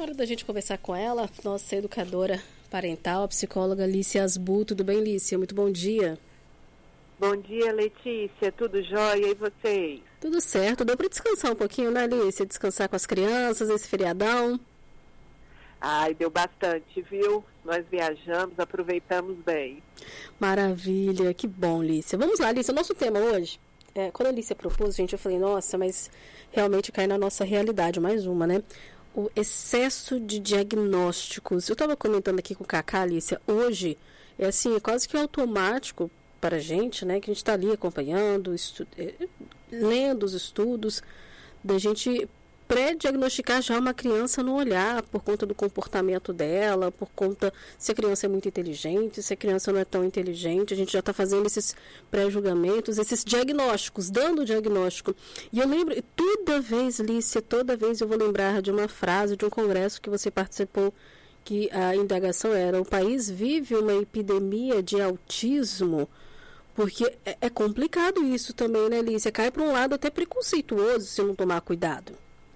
hora da gente conversar com ela, nossa educadora parental, a psicóloga Lícia Asbu. Tudo bem, Lícia? Muito bom dia. Bom dia, Letícia. Tudo jóia? E vocês? Tudo certo. Deu para descansar um pouquinho, né, Lícia? Descansar com as crianças, esse feriadão? Ai, deu bastante, viu? Nós viajamos, aproveitamos bem. Maravilha, que bom, Lícia. Vamos lá, Lícia. O nosso tema hoje, quando a Lícia propôs, gente, eu falei, nossa, mas realmente cai na nossa realidade, mais uma, né? O excesso de diagnósticos. Eu estava comentando aqui com o Cacá, Lícia, hoje é assim, quase que automático para a gente, né? Que a gente está ali acompanhando, lendo os estudos, da gente pré-diagnosticar já uma criança no olhar, por conta do comportamento dela, por conta se a criança é muito inteligente, se a criança não é tão inteligente. A gente já está fazendo esses pré-julgamentos, esses diagnósticos, dando o diagnóstico. E eu lembro, toda vez, Lícia, toda vez eu vou lembrar de uma frase, de um congresso que você participou, que a indagação era: o país vive uma epidemia de autismo. Porque é complicado isso também, né, Lícia? Cai para um lado até preconceituoso se não tomar cuidado.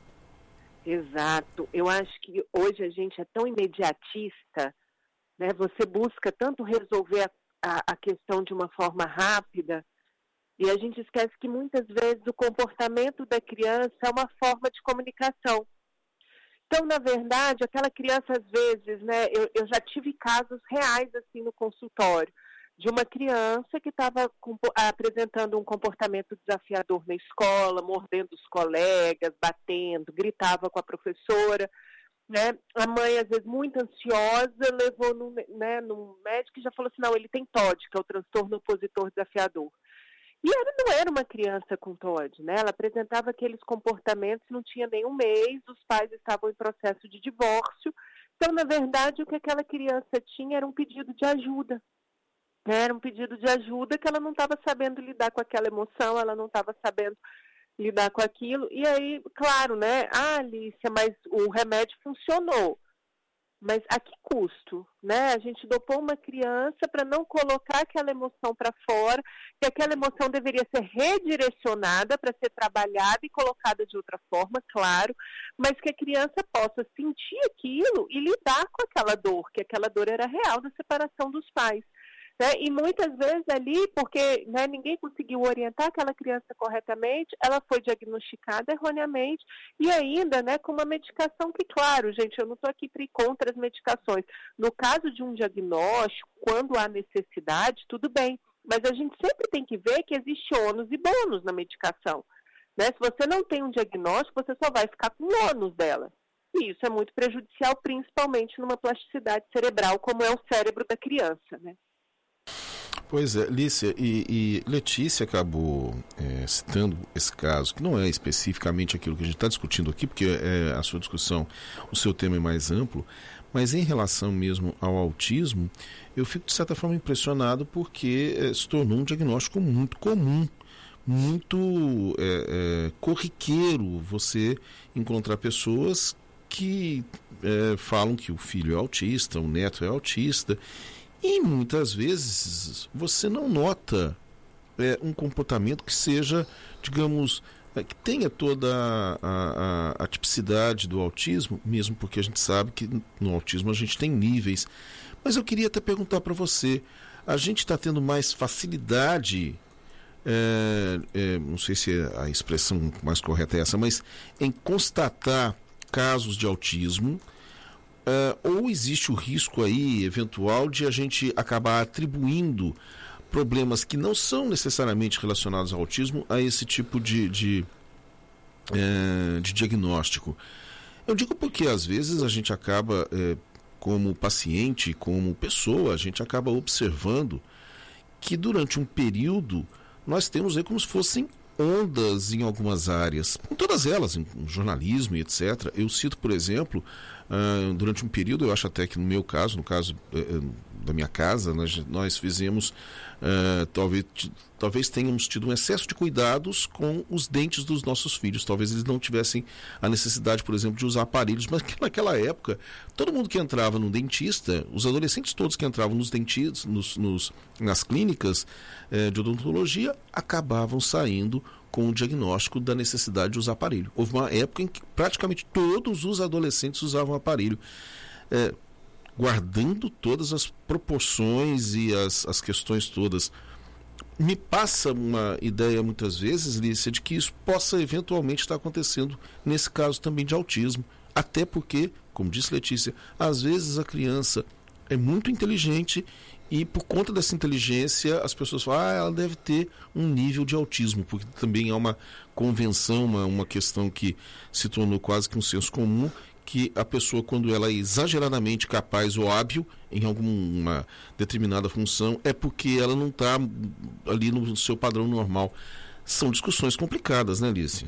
Exato. Eu acho que hoje a gente é tão imediatista, né? Você busca tanto resolver a questão de uma forma rápida, e a gente esquece que muitas vezes o comportamento da criança é uma forma de comunicação. Então, na verdade, aquela criança, às vezes, né? Eu já tive casos reais assim no consultório, de uma criança que estava apresentando um comportamento desafiador na escola, mordendo os colegas, batendo, gritava com a professora, né? A mãe, às vezes, muito ansiosa, levou no médico e já falou assim, não, ele tem TOD, que é o transtorno opositor desafiador. E ela não era uma criança com TOD, né? Ela apresentava aqueles comportamentos, não tinha nenhum mês, os pais estavam em processo de divórcio. Então, na verdade, o que aquela criança tinha era um pedido de ajuda. Era um pedido de ajuda que ela não estava sabendo lidar com aquela emoção, ela não estava sabendo lidar com aquilo. E aí, claro, né? Ah, Alicia, mas o remédio funcionou. Mas a que custo, né? A gente dopou uma criança para não colocar aquela emoção para fora, que aquela emoção deveria ser redirecionada para ser trabalhada e colocada de outra forma, claro, mas que a criança possa sentir aquilo e lidar com aquela dor, que aquela dor era real da separação dos pais. Né? E muitas vezes ali, porque né, ninguém conseguiu orientar aquela criança corretamente, ela foi diagnosticada erroneamente e ainda né, com uma medicação que, claro, gente, eu não estou aqui para ir contra as medicações. No caso de um diagnóstico, quando há necessidade, tudo bem, mas a gente sempre tem que ver que existe ônus e bônus na medicação. Né? Se você não tem um diagnóstico, você só vai ficar com o ônus dela. E isso é muito prejudicial, principalmente numa plasticidade cerebral, como é o cérebro da criança, né? Pois é, Lícia, e Letícia acabou citando esse caso, que não é especificamente aquilo que a gente está discutindo aqui, porque a sua discussão, o seu tema é mais amplo, mas em relação mesmo ao autismo, eu fico de certa forma impressionado porque se tornou um diagnóstico muito comum, muito corriqueiro você encontrar pessoas que falam que o filho é autista, o neto é autista. E muitas vezes você não nota um comportamento que seja, digamos, que tenha toda a tipicidade do autismo, mesmo porque a gente sabe que no autismo a gente tem níveis. Mas eu queria até perguntar para você, a gente está tendo mais facilidade, não sei se a expressão mais correta é essa, mas em constatar casos de autismo, ou existe o risco aí, eventual, de a gente acabar atribuindo problemas que não são necessariamente relacionados ao autismo a esse tipo de diagnóstico? Eu digo porque às vezes a gente acaba, como paciente, como pessoa, a gente acaba observando que durante um período nós temos aí como se fossem ondas em algumas áreas, em todas elas, em jornalismo e etc. Eu cito, por exemplo, durante um período, eu acho até que no meu caso, no caso da minha casa, nós fizemos, talvez tenhamos tido um excesso de cuidados com os dentes dos nossos filhos. Talvez eles não tivessem a necessidade, por exemplo, de usar aparelhos, mas que naquela época, todo mundo que entrava no dentista, os adolescentes todos que entravam nos dentistas, nas clínicas de odontologia, acabavam saindo com o diagnóstico da necessidade de usar aparelho. Houve uma época em que praticamente todos os adolescentes usavam aparelho, guardando todas as proporções e as questões todas. Me passa uma ideia muitas vezes, Lícia, de que isso possa eventualmente estar acontecendo nesse caso também de autismo, até porque, como disse Letícia, às vezes a criança é muito inteligente e por conta dessa inteligência as pessoas falam, ela deve ter um nível de autismo, porque também é uma convenção, uma questão que se tornou quase que um senso comum, que a pessoa, quando ela é exageradamente capaz ou hábil em alguma determinada função, é porque ela não está ali no seu padrão normal. São discussões complicadas, né, Lícia?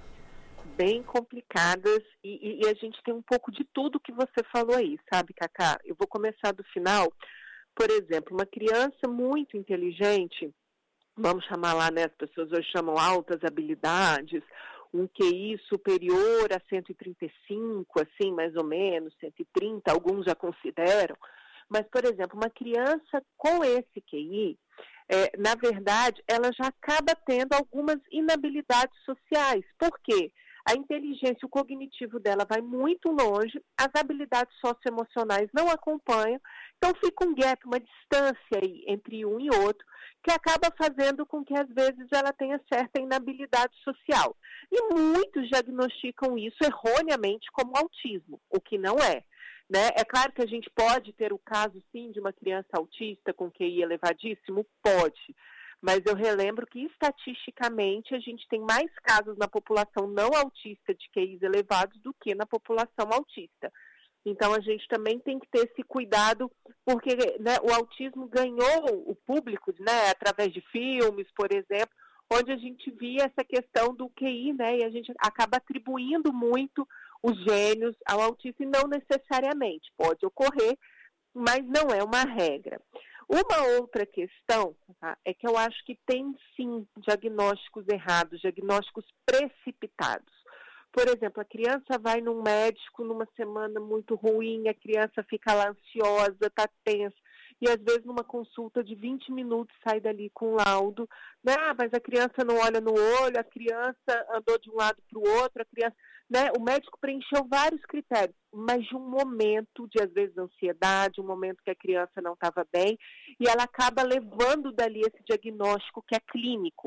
Bem complicadas, e a gente tem um pouco de tudo que você falou aí, sabe, Cacá? Eu vou começar do final. Por exemplo, uma criança muito inteligente, vamos chamar lá, né, as pessoas hoje chamam altas habilidades, um QI superior a 135, assim, mais ou menos, 130, alguns já consideram. Mas, por exemplo, uma criança com esse QI, na verdade, ela já acaba tendo algumas inabilidades sociais. Por quê? A inteligência, o cognitivo dela vai muito longe, as habilidades socioemocionais não acompanham, então fica um gap, uma distância aí entre um e outro, que acaba fazendo com que, às vezes, ela tenha certa inabilidade social. E muitos diagnosticam isso erroneamente como autismo, o que não é. Né? É claro que a gente pode ter o caso, sim, de uma criança autista com QI elevadíssimo? Pode. Mas eu relembro que, estatisticamente, a gente tem mais casos na população não autista de QIs elevados do que na população autista. Então, a gente também tem que ter esse cuidado, porque, né, o autismo ganhou o público, né, através de filmes, por exemplo, onde a gente via essa questão do QI, né, e a gente acaba atribuindo muito os gênios ao autismo, e não necessariamente. Pode ocorrer, mas não é uma regra. Uma outra questão, tá, é que eu acho que tem, sim, diagnósticos errados, diagnósticos precipitados. Por exemplo, a criança vai num médico numa semana muito ruim, a criança fica lá ansiosa, está tensa, e às vezes numa consulta de 20 minutos sai dali com laudo, né? Mas a criança não olha no olho, a criança andou de um lado para o outro, a criança, né? O médico preencheu vários critérios, mas de um momento de, às vezes, ansiedade, um momento que a criança não estava bem, e ela acaba levando dali esse diagnóstico que é clínico.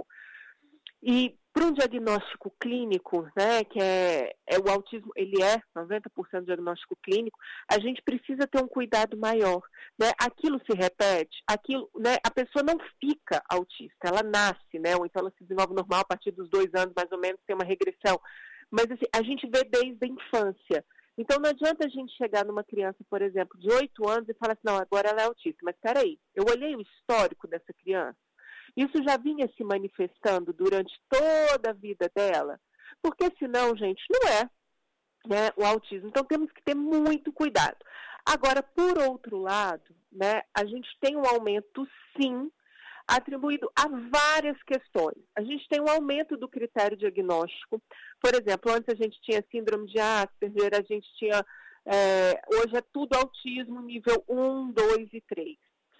E para um diagnóstico clínico, né, que é o autismo, ele é 90% diagnóstico clínico, a gente precisa ter um cuidado maior, né? Aquilo se repete, né, a pessoa não fica autista, ela nasce, né, ou então ela se desenvolve normal a partir dos 2 anos, mais ou menos, tem uma regressão. Mas assim, a gente vê desde a infância. Então não adianta a gente chegar numa criança, por exemplo, de 8 anos e falar assim, não, agora ela é autista. Mas espera aí, eu olhei o histórico dessa criança. Isso já vinha se manifestando durante toda a vida dela? Porque senão, gente, não é, né, o autismo. Então temos que ter muito cuidado. Agora, por outro lado, né, a gente tem um aumento, sim, atribuído a várias questões. A gente tem um aumento do critério diagnóstico. Por exemplo, antes a gente tinha síndrome de Asperger, a gente tinha, hoje é tudo autismo nível 1, 2 e 3.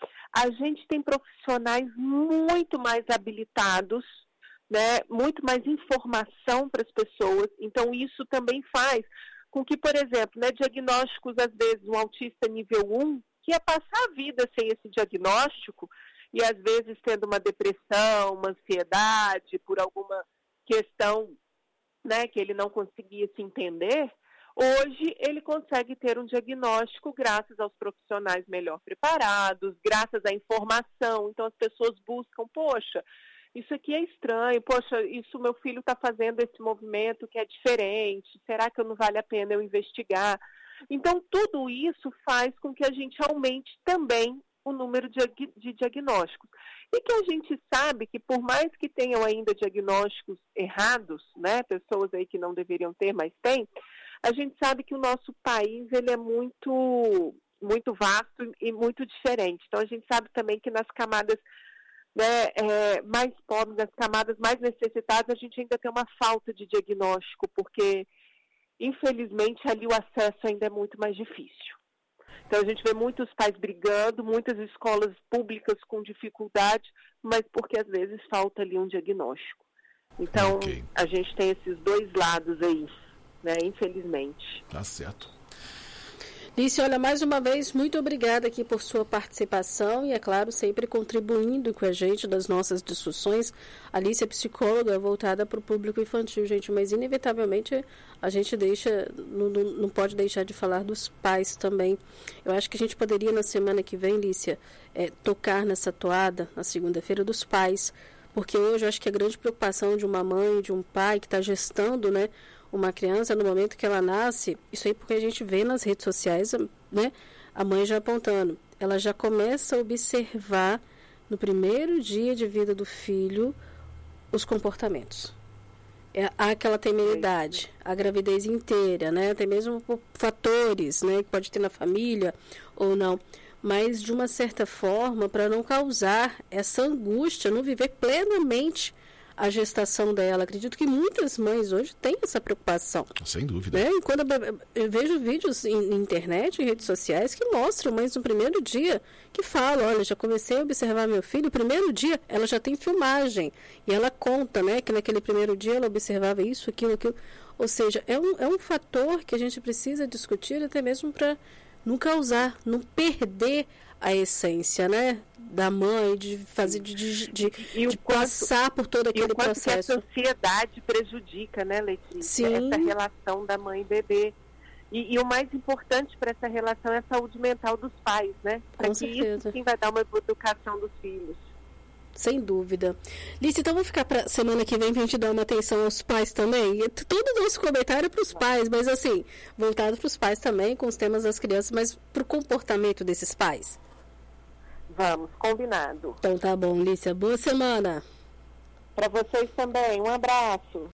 A gente tem profissionais muito mais habilitados, né, muito mais informação para as pessoas. Então, isso também faz com que, por exemplo, né, diagnósticos, às vezes, um autista nível 1, que ia passar a vida sem esse diagnóstico, e às vezes tendo uma depressão, uma ansiedade, por alguma questão, né, que ele não conseguia se entender, hoje ele consegue ter um diagnóstico graças aos profissionais melhor preparados, graças à informação. Então as pessoas buscam, poxa, isso aqui é estranho, poxa, isso meu filho está fazendo esse movimento que é diferente, será que não vale a pena eu investigar? Então tudo isso faz com que a gente aumente também o número de diagnósticos. E que a gente sabe que, por mais que tenham ainda diagnósticos errados, né, pessoas aí que não deveriam ter, mas tem, a gente sabe que o nosso país ele é muito, muito vasto e muito diferente. Então, a gente sabe também que nas camadas, né, mais pobres, nas camadas mais necessitadas, a gente ainda tem uma falta de diagnóstico, porque, infelizmente, ali o acesso ainda é muito mais difícil. Então, a gente vê muitos pais brigando, muitas escolas públicas com dificuldade, mas porque, às vezes, falta ali um diagnóstico. Então, a gente tem esses dois lados aí, né? Infelizmente. Tá certo. Lícia, olha, mais uma vez, muito obrigada aqui por sua participação e, é claro, sempre contribuindo com a gente das nossas discussões. A Lícia é psicóloga voltada para o público infantil, gente, mas inevitavelmente a gente não pode deixar de falar dos pais também. Eu acho que a gente poderia, na semana que vem, Lícia, tocar nessa toada, na segunda-feira, dos pais, porque hoje eu acho que a grande preocupação de uma mãe, de um pai que está gestando, né, uma criança, no momento que ela nasce, isso aí porque a gente vê nas redes sociais, né, a mãe já apontando, ela já começa a observar no primeiro dia de vida do filho os comportamentos. Há aquela temeridade, a gravidez inteira, né, até mesmo por fatores, né, que pode ter na família ou não, mas de uma certa forma, para não causar essa angústia, não viver plenamente a gestação dela. Acredito que muitas mães hoje têm essa preocupação. Sem dúvida. Né? Quando eu vejo vídeos em internet, em redes sociais, que mostram mães no primeiro dia, que falam, olha, já comecei a observar meu filho, no primeiro dia ela já tem filmagem, e ela conta, né, que naquele primeiro dia ela observava isso, aquilo. Ou seja, é um fator que a gente precisa discutir até mesmo para não causar, não perder a essência, né, da mãe, de fazer, de passar por todo aquele processo. E o quanto que a sociedade prejudica, né, Letícia? Sim. Essa relação da mãe e bebê. E o mais importante para essa relação é a saúde mental dos pais, né? Para que isso sim vai dar uma educação dos filhos. Sem dúvida. Lícia, então vamos ficar para semana que vem para a gente dar uma atenção aos pais também. E todo o nosso comentário é para os pais, mas assim, voltado para os pais também, com os temas das crianças, mas para o comportamento desses pais. Vamos, combinado. Então tá bom, Lícia. Boa semana. Para vocês também. Um abraço.